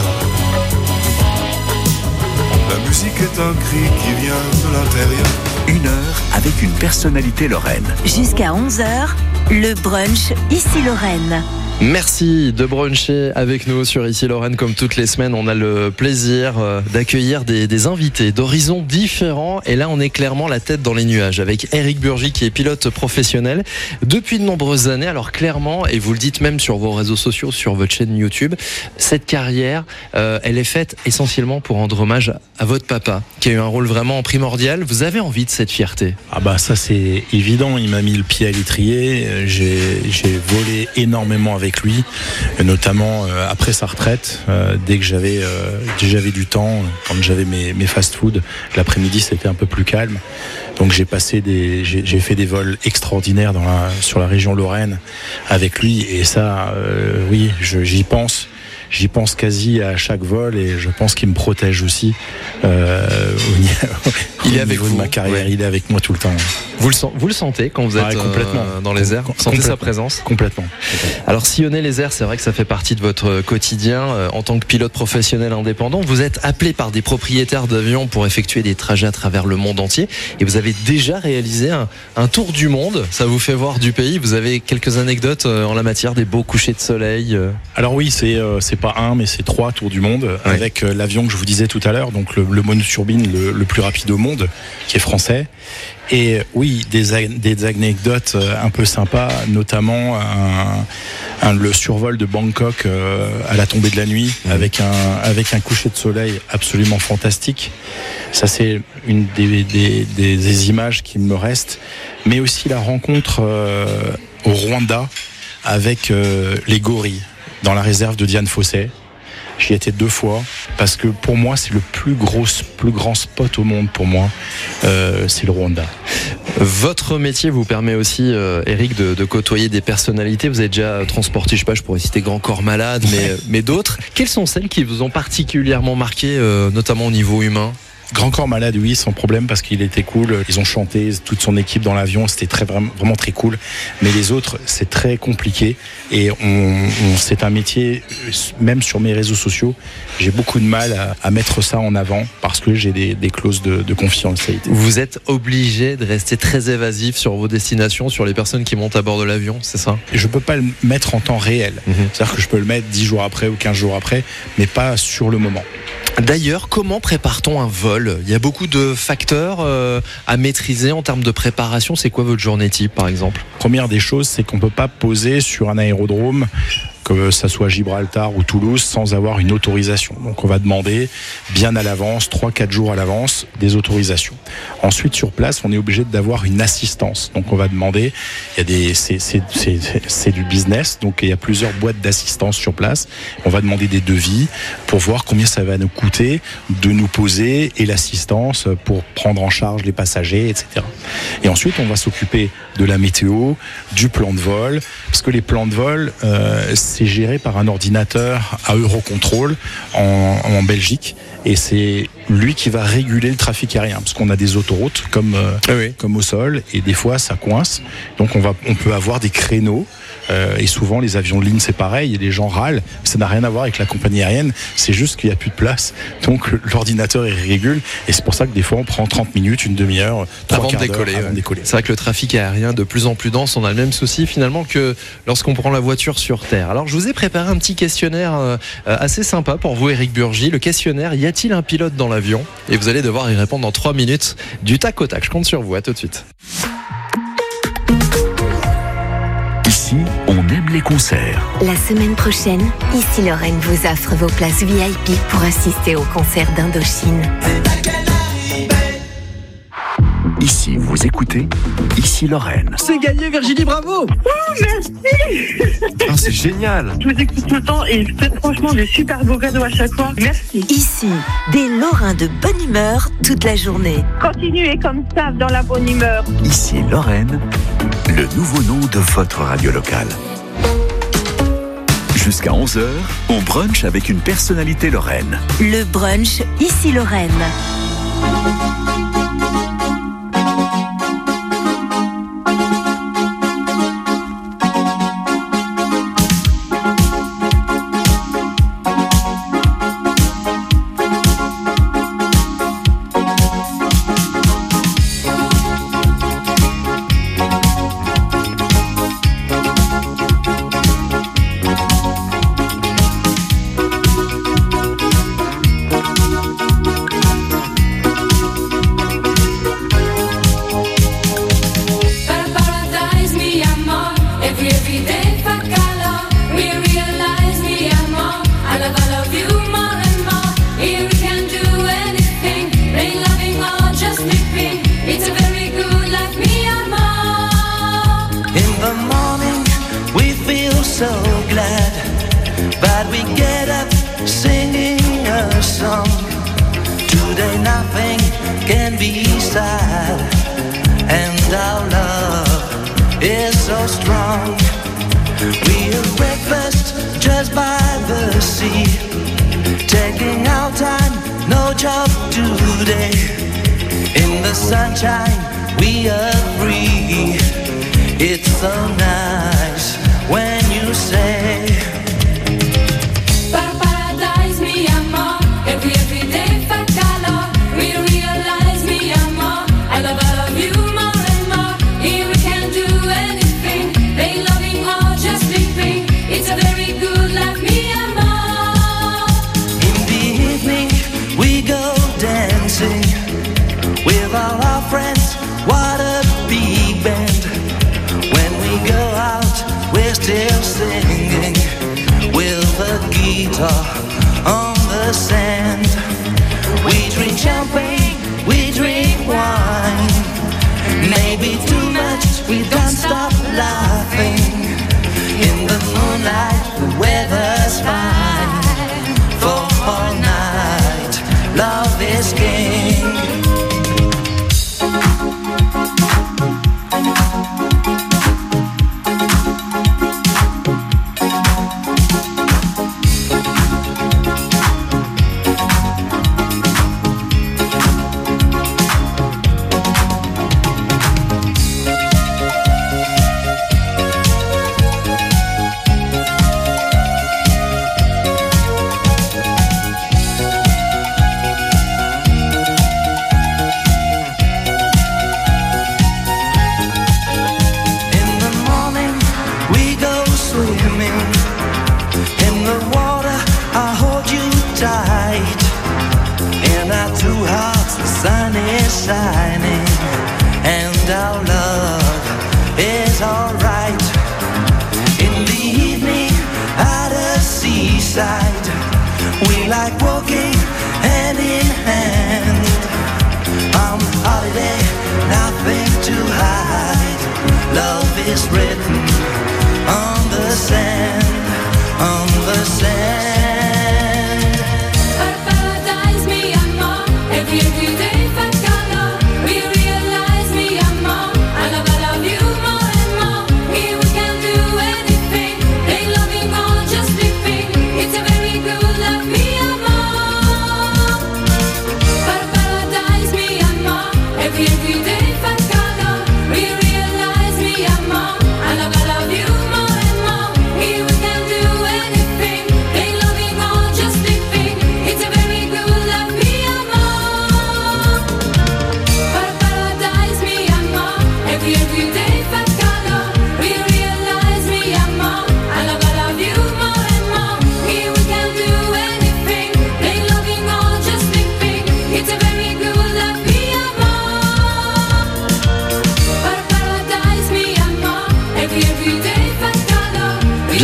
La musique est un cri qui vient de l'intérieur. Une heure avec une personnalité lorraine. Jusqu'à onze heures, le brunch Ici Lorraine. Merci de bruncher avec nous sur Ici Lorraine. Comme toutes les semaines, on a le plaisir d'accueillir des, des invités d'horizons différents. Et là, on est clairement la tête dans les nuages avec Éric Burgy, qui est pilote professionnel depuis de nombreuses années. Alors clairement, et vous le dites même sur vos réseaux sociaux, sur votre chaîne YouTube, cette carrière, euh, elle est faite essentiellement pour rendre hommage à votre papa, qui a eu un rôle vraiment primordial. Vous avez envie de cette fierté? Ah bah ça c'est évident. Il m'a mis le pied à l'étrier. J'ai, j'ai volé énormément avec avec lui, notamment euh, après sa retraite, euh, dès que j'avais euh, dès que j'avais du temps, quand j'avais mes, mes fast-food, l'après-midi c'était un peu plus calme. Donc j'ai passé des, j'ai, j'ai fait des vols extraordinaires dans la, sur la région Lorraine avec lui, et ça, euh, oui, je, j'y pense. J'y pense quasi à chaque vol, et je pense qu'il me protège aussi euh, au niveau, il est avec vous de ma carrière. Ouais. Il est avec moi tout le temps. Vous le, vous le sentez quand vous êtes ah, complètement. Euh, dans les airs? Vous sentez sa présence? Complètement. Alors sillonner les airs, c'est vrai que ça fait partie de votre quotidien euh, en tant que pilote professionnel indépendant. Vous êtes appelé par des propriétaires d'avions pour effectuer des trajets à travers le monde entier, et vous avez déjà réalisé un, un tour du monde. Ça vous fait voir du pays. Vous avez quelques anecdotes euh, en la matière, des beaux couchers de soleil euh... Alors oui, c'est euh, c'est pas un, mais c'est trois tours du monde, ouais. Avec euh, l'avion que je vous disais tout à l'heure, donc le, le monoturbine le, le plus rapide au monde, qui est français. Et oui, des, des anecdotes un peu sympas, notamment un, un, le survol de Bangkok euh, à la tombée de la nuit, mmh. avec, un, avec un coucher de soleil absolument fantastique. Ça, c'est une des, des, des, des images qui me restent. Mais aussi la rencontre euh, au Rwanda avec euh, les gorilles dans la réserve de Diane Fossé. J'y étais deux fois, parce que pour moi c'est le plus gros, plus grand spot au monde pour moi, euh, c'est le Rwanda. Votre métier vous permet aussi, euh, Éric, de, de côtoyer des personnalités. Vous avez déjà transporté, je sais pas, je pourrais citer Grand Corps Malade, mais, mais d'autres. Quelles sont celles qui vous ont particulièrement marqué, euh, notamment au niveau humain? Grand Corps Malade, oui, sans problème, parce qu'il était cool. Ils ont chanté, toute son équipe dans l'avion, c'était très, vraiment, vraiment très cool. Mais les autres, c'est très compliqué. Et on, on, c'est un métier, même sur mes réseaux sociaux, j'ai beaucoup de mal à, à mettre ça en avant parce que j'ai des, des clauses de, de confidentialité. Vous êtes obligé de rester très évasif sur vos destinations, sur les personnes qui montent à bord de l'avion, c'est ça ? Je peux pas le mettre en temps réel. Mmh. C'est-à-dire que je peux le mettre dix jours après ou quinze jours après, mais pas sur le moment. D'ailleurs, comment prépare-t-on un vol ? Il y a beaucoup de facteurs euh, à maîtriser en termes de préparation. C'est quoi votre journée type, par exemple ? Première des choses, c'est qu'on peut pas poser sur un aérodrome, que ça soit Gibraltar ou Toulouse, sans avoir une autorisation. Donc on va demander bien à l'avance, trois quatre jours à l'avance, des autorisations. Ensuite, sur place, on est obligé d'avoir une assistance. Donc on va demander, il y a des, c'est, c'est, c'est, c'est du business, donc il y a plusieurs boîtes d'assistance sur place. On va demander des devis pour voir combien ça va nous coûter de nous poser et l'assistance pour prendre en charge les passagers, et cetera. Et ensuite, on va s'occuper de la météo, du plan de vol, parce que les plans de vol, euh, c'est géré par un ordinateur à Eurocontrol en, en Belgique, et c'est lui qui va réguler le trafic aérien, parce qu'on a des autoroutes comme, euh, ah oui. comme au sol, et des fois ça coince, donc on, va, on peut avoir des créneaux. Euh, et souvent les avions de ligne c'est pareil et les gens râlent, ça n'a rien à voir avec la compagnie aérienne, c'est juste qu'il n'y a plus de place, donc l'ordinateur il régule, et c'est pour ça que des fois on prend trente minutes, une demi-heure, trois quarts d'heure avant de décoller. C'est vrai que le trafic aérien de plus en plus dense, on a le même souci finalement que lorsqu'on prend la voiture sur Terre. Alors je vous ai préparé un petit questionnaire euh, assez sympa pour vous, Éric Burgy. Le questionnaire, y a-t-il un pilote dans l'avion ? Et vous allez devoir y répondre dans trois minutes du tac au tac. Je compte sur vous, à tout de suite. Ici, on aime les concerts. La semaine prochaine, Ici Lorraine vous offre vos places V I P pour assister au concert d'Indochine. Ici, vous écoutez Ici Lorraine. C'est gagné, Virginie, bravo. Oh, merci. Ah, c'est génial. Je vous écoute tout le temps et faites franchement des super beaux cadeaux à chaque fois. Merci. Ici, des Lorrains de bonne humeur toute la journée. Continuez comme ça, dans la bonne humeur. Ici Lorraine, le nouveau nom de votre radio locale. Jusqu'à onze heures, on brunch avec une personnalité lorraine. Le brunch Ici Lorraine.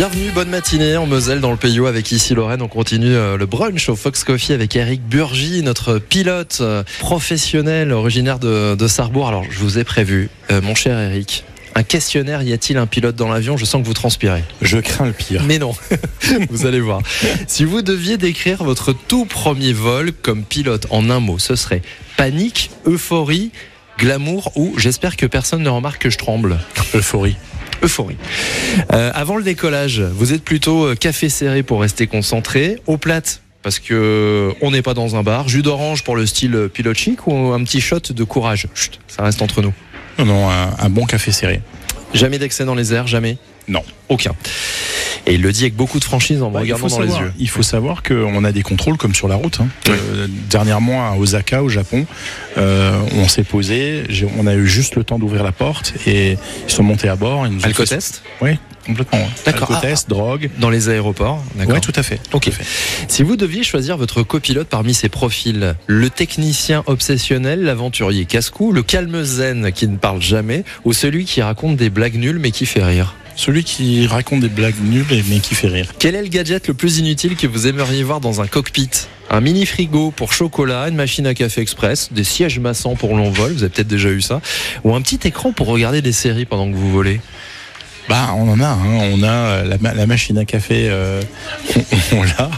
Bienvenue, bonne matinée en Moselle dans le Pays avec Ici Lorraine. On continue le brunch au Fox Coffee avec Eric Burgy, notre pilote professionnel originaire de, de Sarrebourg. Alors je vous ai prévu, euh, mon cher Eric, un questionnaire, y a-t-il un pilote dans l'avion? Je sens que vous transpirez. Je crains le pire. Mais non, vous allez voir. Si vous deviez décrire votre tout premier vol comme pilote en un mot, ce serait panique, euphorie, glamour ou j'espère que personne ne remarque que je tremble. Euphorie. Euphorie. Euh, avant le décollage, vous êtes plutôt café serré pour rester concentré, eau plate parce que on n'est pas dans un bar, jus d'orange pour le style pilote chic ou un petit shot de courage? Chut, ça reste entre nous. Non, non, un, un bon café serré. Jamais d'excès dans les airs, jamais? Non. Aucun. Et il le dit avec beaucoup de franchise en me bah, regardant dans savoir, les yeux. Il faut savoir qu'on a des contrôles comme sur la route. Hein. Oui. Euh, dernièrement à Osaka, au Japon, euh, on s'est posé, j'ai, on a eu juste le temps d'ouvrir la porte et ils sont montés à bord. Alcotest? Oui, complètement. Ouais. D'accord. Alcotest, ah, drogue. Dans les aéroports? D'accord. Oui, tout à fait. Ok. Tout à fait. Si vous deviez choisir votre copilote parmi ces profils, le technicien obsessionnel, l'aventurier casse-cou, le calme zen qui ne parle jamais, ou celui qui raconte des blagues nulles mais qui fait rire? Celui qui raconte des blagues nulles mais qui fait rire. Quel est le gadget le plus inutile que vous aimeriez voir dans un cockpit? Un mini frigo pour chocolat, une machine à café express, des sièges massants pour long vol, vous avez peut-être déjà eu ça, ou un petit écran pour regarder des séries pendant que vous volez? Bah, on en a, hein. On a la, la machine à café, euh, on, on l'a.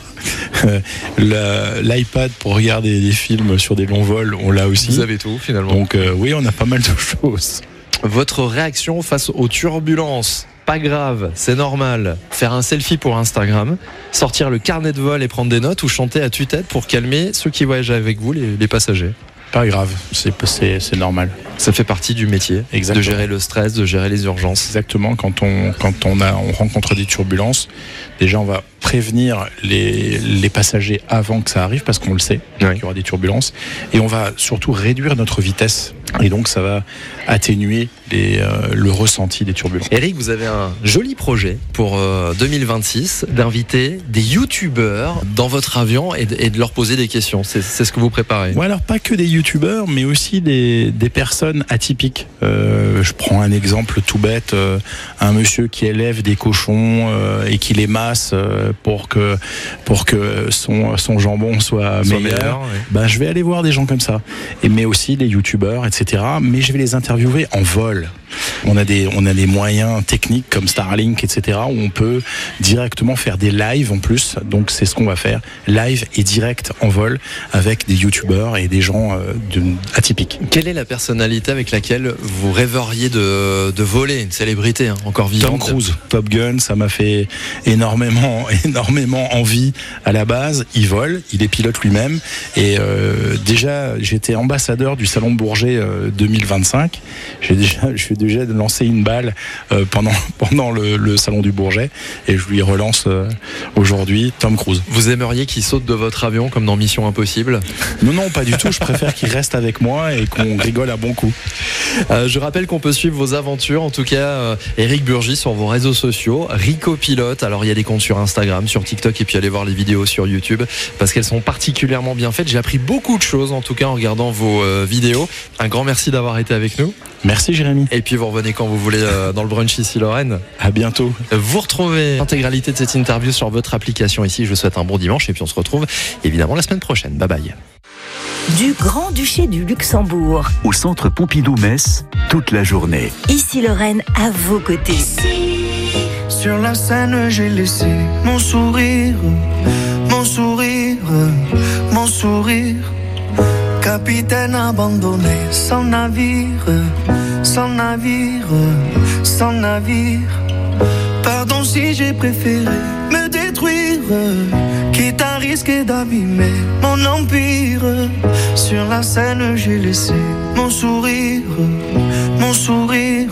Euh, l'iPad pour regarder des films sur des longs vols, on l'a aussi. Vous avez tout finalement. Donc euh, oui, on a pas mal de choses. Votre réaction face aux turbulences? Pas grave, c'est normal. Faire un selfie pour Instagram, sortir le carnet de vol et prendre des notes ou chanter à tue-tête pour calmer ceux qui voyagent avec vous, les, les passagers? Pas grave, c'est, c'est, c'est normal. Ça fait partie du métier. Exactement. De gérer le stress, de gérer les urgences. Exactement, quand on, quand on, a, on rencontre des turbulences, déjà on va prévenir les, les passagers avant que ça arrive parce qu'on le sait, oui. qu'il y aura des turbulences, et on va surtout réduire notre vitesse et donc ça va atténuer les, euh, le ressenti des turbulences. Eric, vous avez un joli projet pour euh, deux mille vingt-six d'inviter des youtubeurs dans votre avion et de, et de leur poser des questions. C'est, c'est ce que vous préparez? Ouais, alors pas que des youtubeurs mais aussi des, des personnes atypiques. Euh, je prends un exemple tout bête, euh, un monsieur qui élève des cochons euh, et qui les masse euh, pour que pour que son son jambon soit, soit meilleur. meilleur oui. Ben je vais aller voir des gens comme ça. Et mais aussi les youtubeurs, et cetera. Mais je vais les interviewer en vol. On a des on a des moyens techniques comme Starlink, et cetera. Où on peut directement faire des lives en plus. Donc c'est ce qu'on va faire, live et direct en vol avec des youtubeurs et des gens euh, de, atypiques. Quelle est la personnalité avec laquelle vous rêveriez de, de voler? Une célébrité hein, encore vivante? Tom Cruise, Top Gun, ça m'a fait énormément, énormément envie à la base. Il vole, il est pilote lui-même. Et euh, déjà, j'étais ambassadeur du Salon de Bourget euh, deux mille vingt-cinq. J'ai déjà, je suis déjà lancé une balle euh, pendant, pendant le, le Salon du Bourget. Et je lui relance euh, aujourd'hui Tom Cruise. Vous aimeriez qu'il saute de votre avion comme dans Mission Impossible? Non, non, pas du tout. Je préfère qu'il reste avec moi et qu'on rigole à bon coup. Euh, je rappelle qu'on peut suivre vos aventures, en tout cas euh, Eric Burgy sur vos réseaux sociaux, Rico Pilote. Alors il y a des comptes sur Instagram, sur TikTok et puis allez voir les vidéos sur YouTube parce qu'elles sont particulièrement bien faites. J'ai appris beaucoup de choses en tout cas en regardant vos euh, vidéos. Un grand merci d'avoir été avec nous. Merci Jérémy. Et puis vous revenez quand vous voulez euh, dans le brunch ici Lorraine. À bientôt. Vous retrouvez l'intégralité de cette interview sur votre application ici. Je vous souhaite un bon dimanche et puis on se retrouve évidemment la semaine prochaine. Bye bye. Du Grand-Duché du Luxembourg. Au centre Pompidou-Metz, toute la journée. Ici Lorraine, à vos côtés. Sur la scène, j'ai laissé mon sourire, mon sourire, mon sourire. Capitaine abandonné, sans navire, sans navire, sans navire. Pardon si j'ai préféré me détruire, quitte à risquer d'abîmer mon empire. Sur la scène, j'ai laissé mon sourire, mon sourire.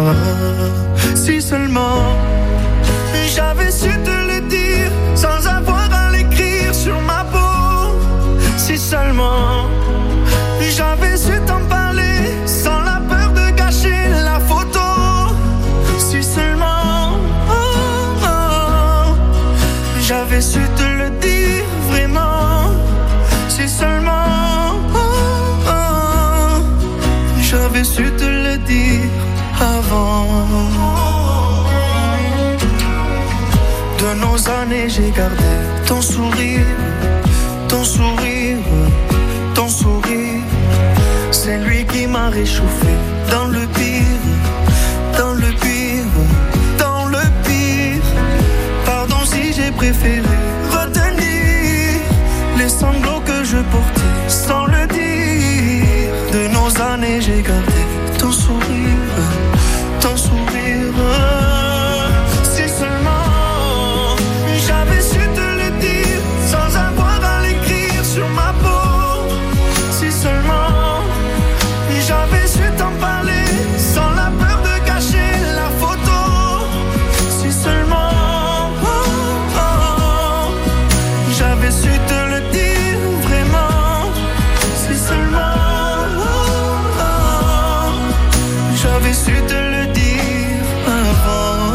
Si seulement j'avais su te le dire sans avoir à l'écrire sur ma peau. Si seulement j'avais su t'en parler sans la peur de gâcher la photo. Si seulement oh, oh, j'avais su te le dire vraiment. Si seulement oh, oh, j'avais su te le dire avant. De nos années, j'ai gardé ton sourire, ton sourire, ton sourire. C'est lui qui m'a réchauffé dans le pire, dans le pire, dans le pire. Pardon si j'ai préféré retenir les sanglots que je portais sans le dire. De nos années, j'ai gardé ton sourire, ton sourire. Si seulement j'avais su te le dire sans avoir à l'écrire sur ma peau. Si seulement j'avais su t'en parler sans la peur de cacher la photo. Si seulement oh, oh, j'avais su te le dire vraiment. Si seulement oh, oh, j'avais su te le dire avant.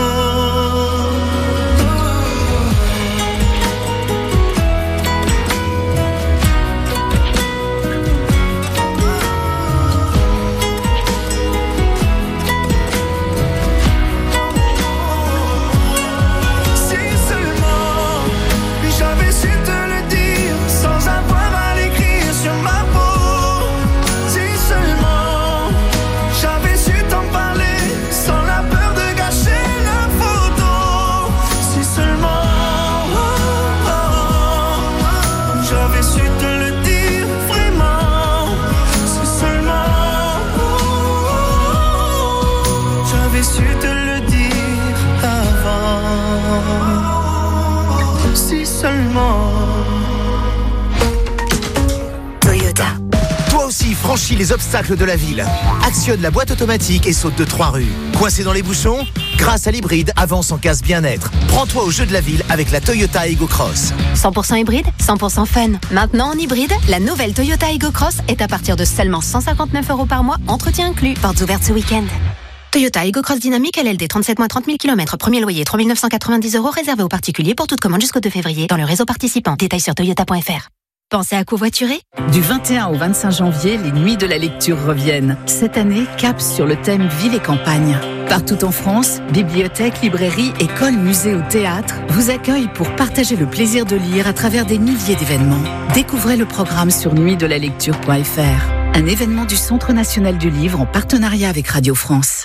Toyota. Toi aussi, franchis les obstacles de la ville. Actionne la boîte automatique et saute de trois rues. Coincé dans les bouchons? Grâce à l'hybride, avance en casse bien-être. Prends-toi au jeu de la ville avec la Toyota Ego Cross. cent pour cent hybride, cent pour cent fun. Maintenant en hybride, la nouvelle Toyota Ego Cross est à partir de seulement cent cinquante-neuf euros par mois, entretien inclus. Portes ouvertes ce week-end. Toyota Ego Cross Dynamique L L D, trente-sept mois, trente mille kilomètres, premier loyer trois mille neuf cent quatre-vingt-dix euros, réservé aux particuliers pour toute commande jusqu'au deux février dans le réseau participant. Détails sur toyota point f r. Pensez à covoiturer? Du vingt et un au vingt-cinq janvier, les nuits de la lecture reviennent. Cette année, cap sur le thème Ville et campagne. Partout en France, bibliothèques, librairies, écoles, musées ou théâtres vous accueillent pour partager le plaisir de lire à travers des milliers d'événements. Découvrez le programme sur nuit de la lecture point f r. Un événement du Centre national du livre en partenariat avec Radio France.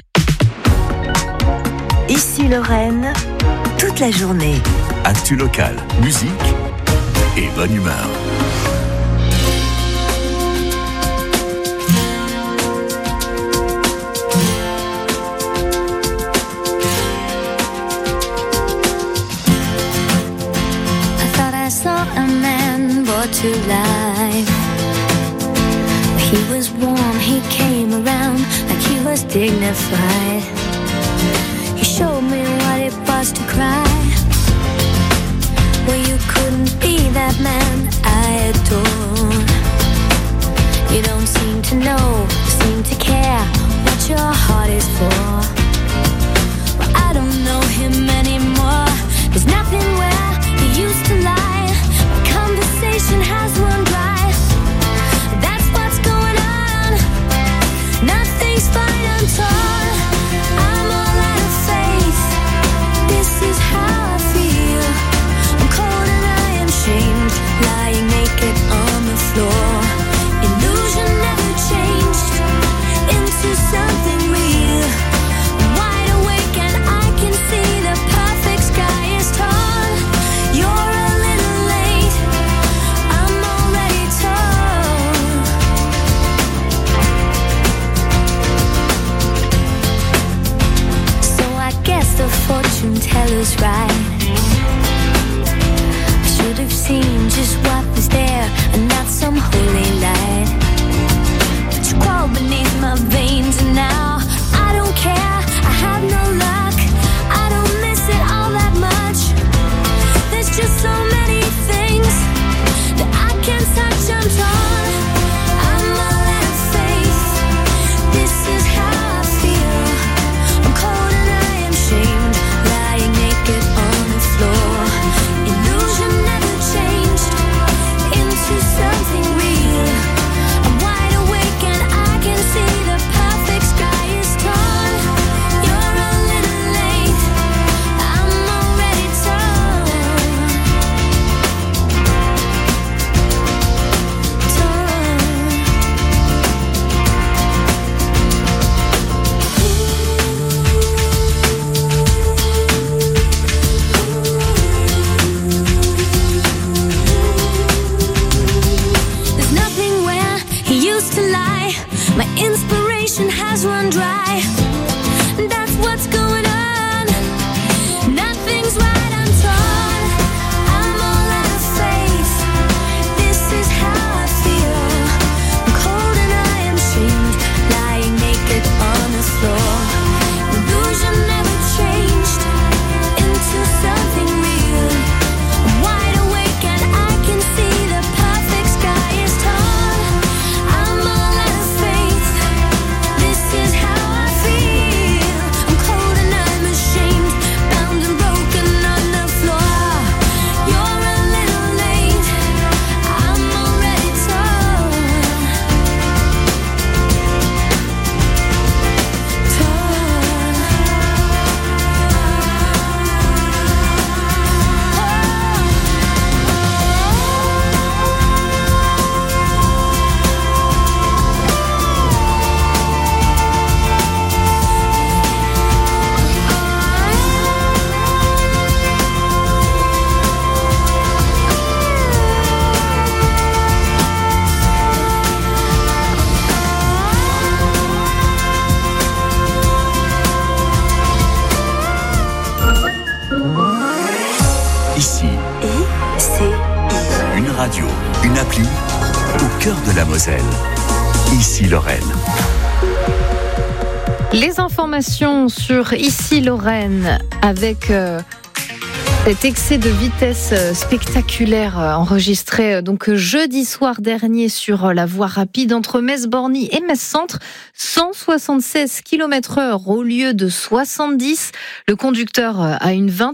Ici Lorraine, toute la journée. Actu local, musique et bonne humeur. I thought I saw a man brought to life. He was warm, he came around like he was dignified. He showed me what it was to cry. Well, you couldn't be that man I adore. You don't seem to know, seem to care what your heart is for. Well, I don't know him anymore. There's nothing where he used to lie. My conversation has run dry. That's what's going on. Nothing's fine, I'm torn. I'm all out of faith. This is how I feel. I'm cold and I am shamed, lying naked on the floor. Illusion never changed into something real. I'm wide awake and I can see the perfect sky is torn. You're a little late, I'm already torn. So I guess the fortune teller's right. I should have seen just what was there and not some holy light. But you crawl beneath my veins and now I don't care, I have no luck. I don't miss it all that much. There's just so many things that I can't touch, I'm torn. I'm all out of faith. This is how I feel. I'm cold and I am shamed, lying naked on the Radio, une appli au cœur de la Moselle. Ici Lorraine. Les informations sur Ici Lorraine avec euh, cet excès de vitesse spectaculaire enregistré donc jeudi soir dernier sur la voie rapide entre Metz-Borny et Metz-Centre, cent soixante-seize kilomètres heure au lieu de soixante-dix. Le conducteur a une vingtaine